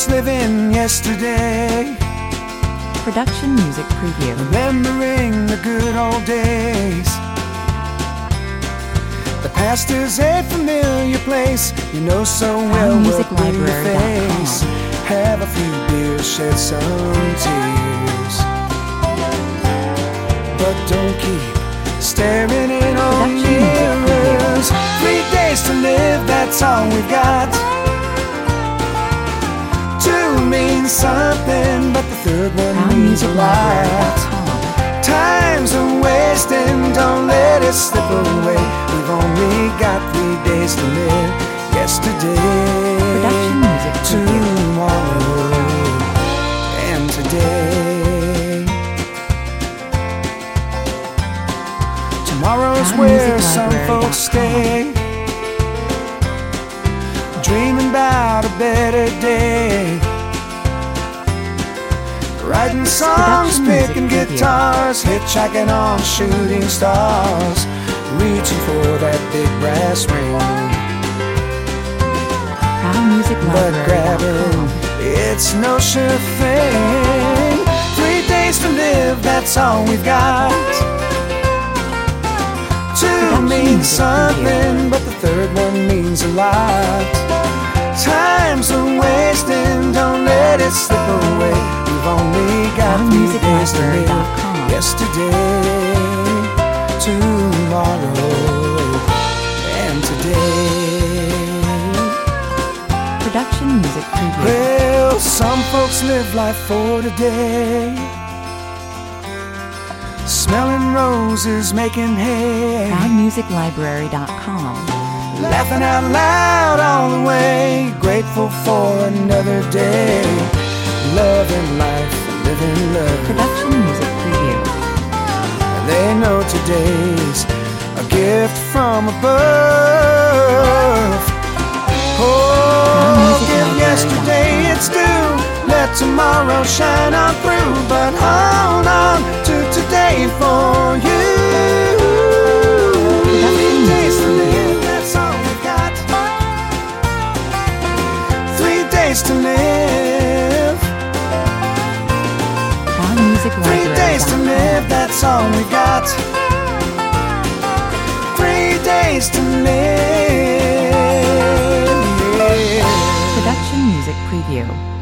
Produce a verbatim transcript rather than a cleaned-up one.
folks living yesterday, Production music preview. remembering the good old days. The past is a familiar place, you know so well what we face. Have a few beers, shed some tears, but don't keep staring in on mirrors. Three days to live, that's all we've got. Two means something, but the third one means a lot. Time's a wasting, don't let it slip away. We've only got three days to live. Yesterday, Production music tomorrow, and today. Tomorrow's where some folks stay, dreaming about a better day. Writing songs, picking guitars, hitchhiking on shooting stars, reaching for that big brass ring. But grabbing, it's no sure thing. Three days to live, that's all we've got. Two means something, but the third one means a lot. Time's a wasting, don't let it slip away. We've only got three days to live. Yesterday, tomorrow, and today. Production music preview. Well, some folks live life for today, smelling roses, making hay, Sound music library dot com. laughing out loud all the way, grateful for another day, loving life, living love. Production music preview. They know today's a gift from above. Oh, give yesterday its due, let tomorrow shine on through, but hold on to today for you. Three days to live, that's all we've got. Three days to live. Sound music Three library days to live, that's all we got. Three days to live. Production music preview.